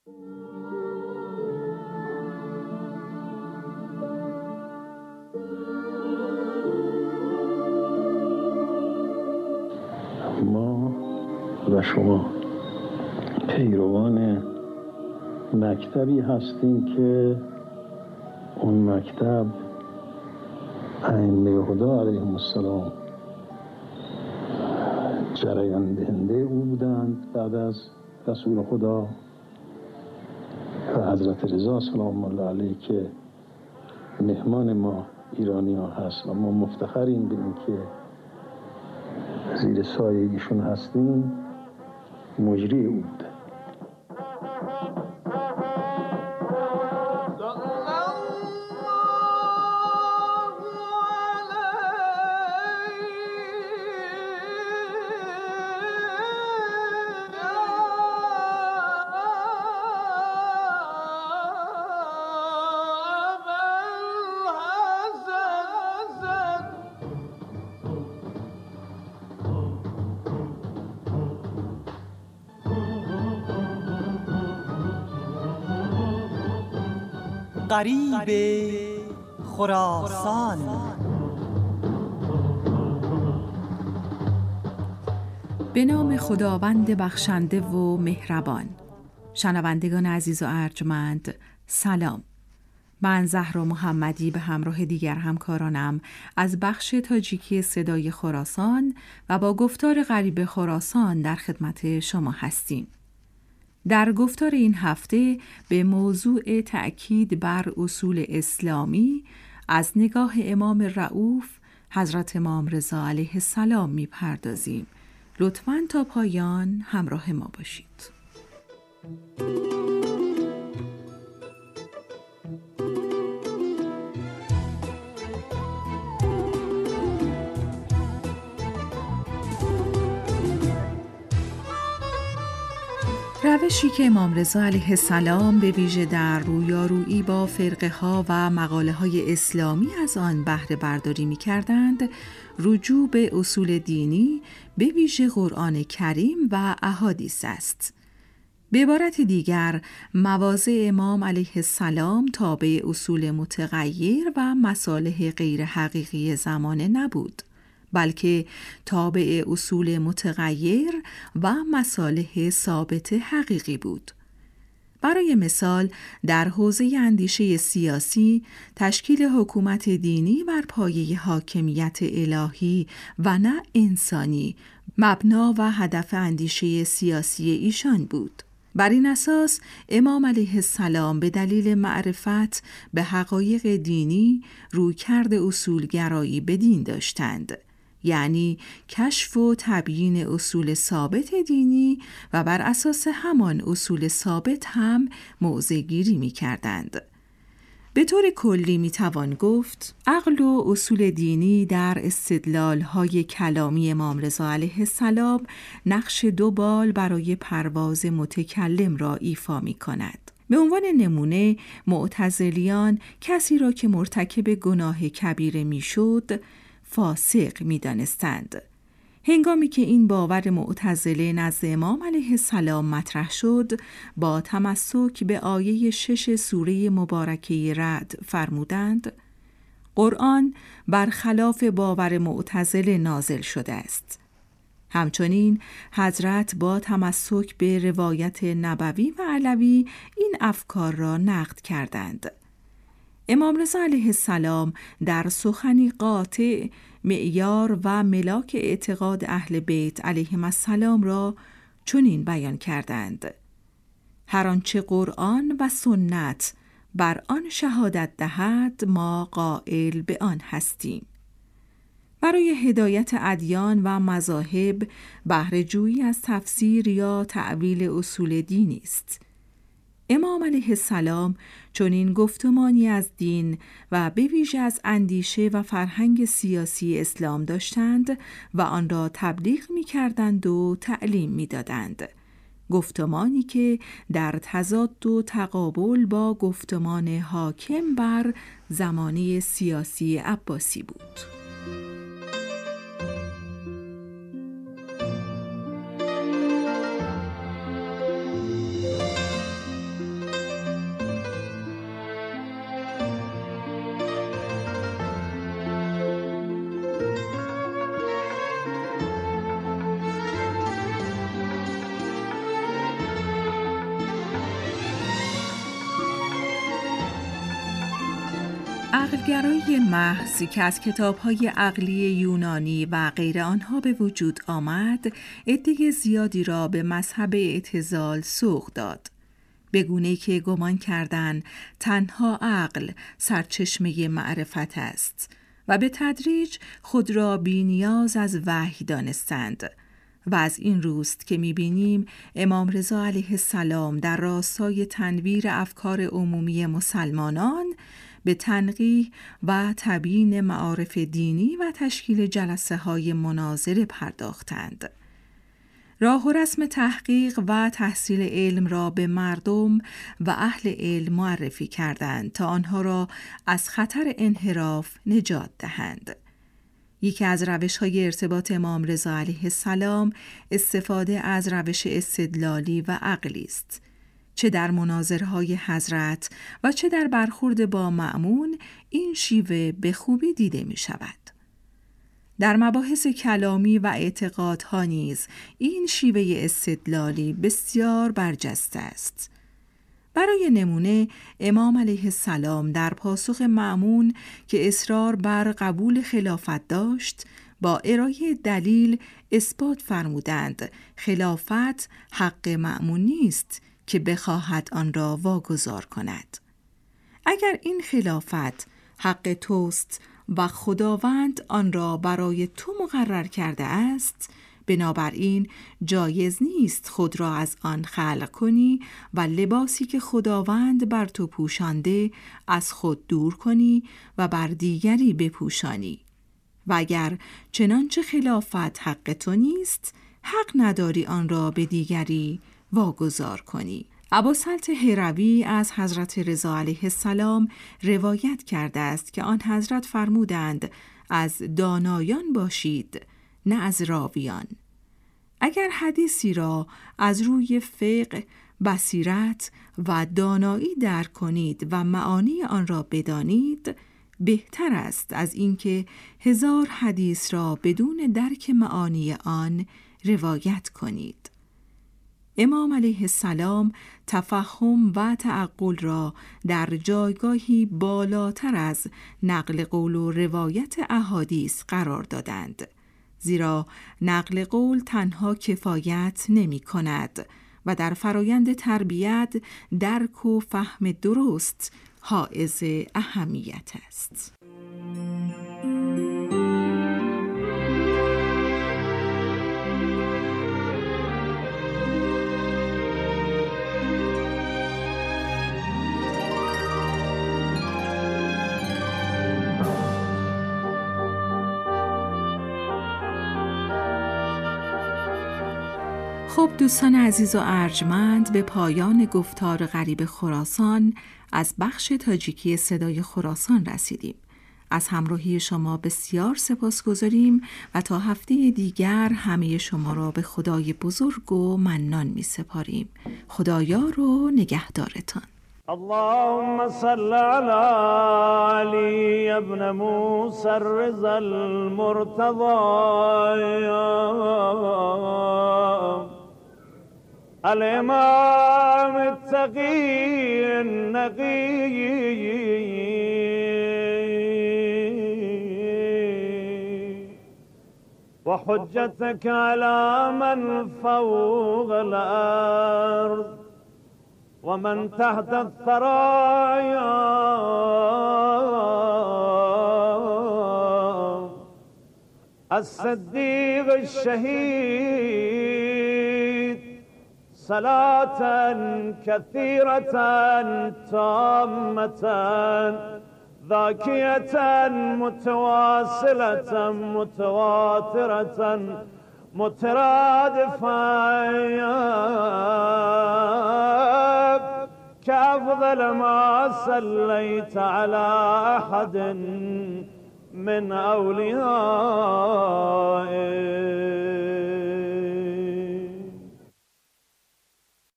ما و شما پیروان مکتبی هستیم که اون مکتب ائمه هدی علیهم السلام جریان دهنده او بودند بعد از رسول خدا و حضرت رضا سلام الله علیه که مهمان ما ایرانی ها هست و ما مفتخریم به این که زیر سایه ایشون هستیم. مجری او بوده. غریب خراسان. به نام خداوند بخشنده و مهربان. شنوندگان عزیز و ارجمند، سلام. من زهرا محمدی به همراه دیگر همکارانم از بخش تاجیکی صدای خراسان و با گفتار غریب خراسان در خدمت شما هستیم. در گفتار این هفته به موضوع تأکید بر اصول اسلامی از نگاه امام رؤوف حضرت امام رضا علیه السلام می‌پردازیم. لطفاً تا پایان همراه ما باشید. روشی که امام رضا علیه السلام به ویژه در رویارویی با فرقه ها و مقاله های اسلامی از آن بهره برداری می کردند، رجوع به اصول دینی به ویژه قرآن کریم و احادیث است. به عبارت دیگر، مواضع امام علیه السلام تابع اصول متغیر و مصالح غیر حقیقی زمانه نبود، بلکه تابع اصول متغیر و مصالح ثابت حقیقی بود. برای مثال، در حوزه اندیشه سیاسی، تشکیل حکومت دینی بر پایه حاکمیت الهی و نه انسانی، مبنا و هدف اندیشه سیاسی ایشان بود. بر این اساس امام علیه السلام به دلیل معرفت به حقایق دینی رویکرد اصولگرایی به دین داشتند، یعنی کشف و تبیین اصول ثابت دینی و بر اساس همان اصول ثابت هم موضع گیری می کردند. به طور کلی می توان گفت عقل و اصول دینی در استدلال‌های کلامی امام رضا علیه السلام نقش دو بال برای پرواز متکلم را ایفا می کند. به عنوان نمونه، معتزلیان کسی را که مرتکب گناه کبیره می شد فاسق می دانستند. هنگامی که این باور معتزله نزد امام علیه السلام مطرح شد، با تمسک به آیه 6 سوره مبارکه رعد فرمودند: قرآن برخلاف باور معتزله نازل شده است. همچنین حضرت با تمسک به روایت نبوی و علوی این افکار را نقد کردند. امام رضا علیه السلام در سخنی قاطع معیار و ملاک اعتقاد اهل بیت علیهم السلام را چنین بیان کردند: هر آنچه قرآن و سنت بر آن شهادت دهد ما قائل به آن هستیم. برای هدایت ادیان و مذاهب بهره جویی از تفسیر یا تأویل اصول دینی است. امام علیه السلام چنین گفتمانی از دین و به ویژه از اندیشه و فرهنگ سیاسی اسلام داشتند و آن را تبلیغ می کردند و تعلیم می دادند. گفتمانی که در تضاد و تقابل با گفتمان حاکم بر زمانه سیاسی عباسی بود. عقلگرایی محض که از کتاب‌های عقلی یونانی و غیر آنها به وجود آمد، عده زیادی را به مذهب اعتزال سوق داد. به گونه‌ای که گمان کردند تنها عقل سرچشمه معرفت است و به تدریج خود را بی‌نیاز از وحی دانستند. و از این روست که می‌بینیم امام رضا علیه السلام در راستای تنویر افکار عمومی مسلمانان به تنقیح و تبیین معارف دینی و تشکیل جلسه‌های مناظره پرداختند. راه و رسم تحقیق و تحصیل علم را به مردم و اهل علم معرفی کردند تا آنها را از خطر انحراف نجات دهند. یکی از روش‌های ارتباط امام رضا علیه السلام استفاده از روش استدلالی و عقلی است. چه در مناظره‌های حضرت و چه در برخورد با مأمون این شیوه به خوبی دیده می شود. در مباحث کلامی و اعتقادها نیز این شیوه استدلالی بسیار برجسته است. برای نمونه امام علیه السلام در پاسخ مأمون که اصرار بر قبول خلافت داشت با ارائه دلیل اثبات فرمودند خلافت حق مأمون نیست که بخواهد آن را واگذار کند. اگر این خلافت حق توست و خداوند آن را برای تو مقرر کرده است، بنابراین جایز نیست خود را از آن خلع کنی و لباسی که خداوند بر تو پوشانده از خود دور کنی و بر دیگری بپوشانی. و اگر چنانچه خلافت حق تو نیست، حق نداری آن را به دیگری واگذار کنی. ابوسلط هروی از حضرت رضا علیه السلام روایت کرده است که آن حضرت فرمودند از دانایان باشید نه از راویان. اگر حدیثی را از روی فقه، بصیرت و دانایی درک کنید و معانی آن را بدانید، بهتر است از اینکه 1000 حدیث را بدون درک معانی آن روایت کنید. امام علیه السلام تفهم و تعقل را در جایگاهی بالاتر از نقل قول و روایت احادیث قرار دادند، زیرا نقل قول تنها کفایت نمی کند و در فرایند تربیت درک و فهم درست حائز اهمیت است. خب دوستان عزیز و ارجمند، به پایان گفتار غریب خراسان از بخش تاجیکی صدای خراسان رسیدیم. از همراهی شما بسیار سپاسگزاریم و تا هفته دیگر همه شما را به خدای بزرگ و منان می سپاریم. خدایار و نگهدارتان. اللهم صل على علي ابن موسى الرضا المرتضى الإمام التقي النقي وحجتك على من فوق الأرض ومن تحت الثرايا الصديق الشهيد صلاة كثيرة تامة ذاكية متواصلة متواترة مترادفة كأفضل ما صليت على أحد من أوليائك